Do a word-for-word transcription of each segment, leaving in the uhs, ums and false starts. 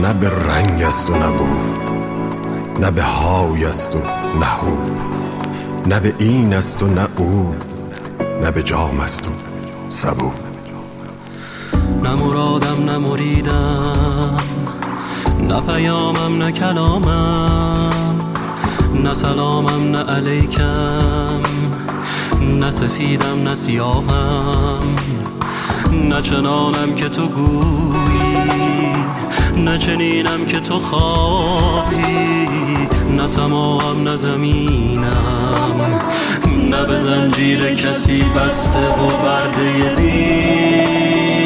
نه به رنگ است و نه بو، نه به های است و نه هو، نه به این است و نه او، نه به جام است و سبو. نه مرادم نه مریدم، نه پیامم نه کلامم، نه سلامم نه علیکم، نه سفیدم نه سیاهم، نه چنانم که تو گویی، نه چنینم که تو خواهی، نه سماهم نه زمینم، نه به زنجیر کسی بسته و برده دینم.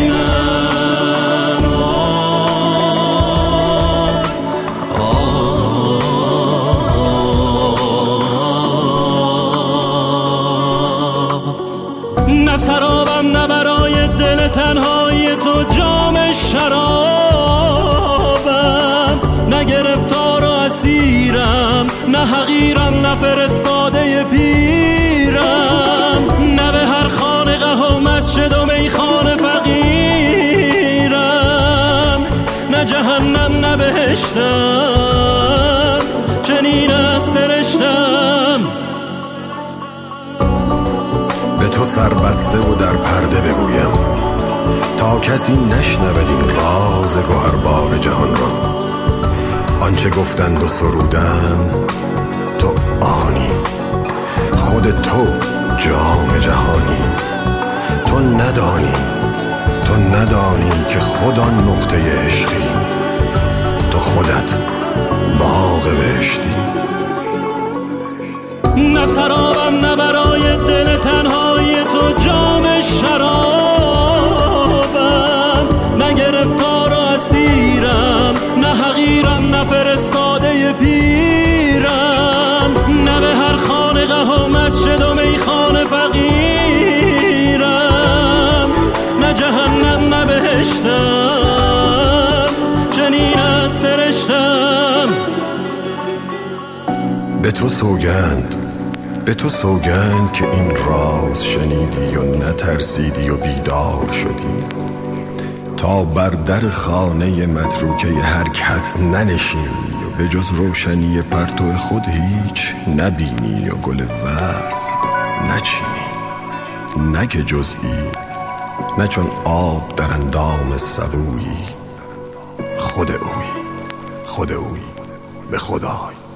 نه سرابم نه برای دل تنهای تو جام شرابم، نه گرفتار و اسیرم، نه حقیرم نه فرستاده پیرم، نه به هر خانقه و مسجد و میخانه فقیرم، نه جهنم نه بهشتم، چنین است سرشتم. به تو سربسته و در پرده بگویم تا کسی نشنود این راز گوهربار جهان را. آنچه گفتند و سرودند تو آنی، خود تو جام جهانی. تو ندانی، تو ندانی که خود آن نقطه عشقی، تو خودت باغ بهشتی. نه سرابم نه برای دل تنهای تو جام شرابم، نه گرفتار و اسیرم، نه حقیرم نه فرستاده پیرم، نه به هر خانقه و مسجد و میخانه فقیرم، نه جهنم نه بهشتم، چنین است سرشتم. به تو سوگند، به تو سوگند که این راز شنیدی و نترسیدی و بیدار شدی، تا بر در خانه متروکه هر کس ننشینی و به جز روشنی پرتو خود هیچ نبینی و گل وصل نچینی، نه که جزئی، نه چون آب در اندام سبویی، خود اویی، خود اویی به خدای.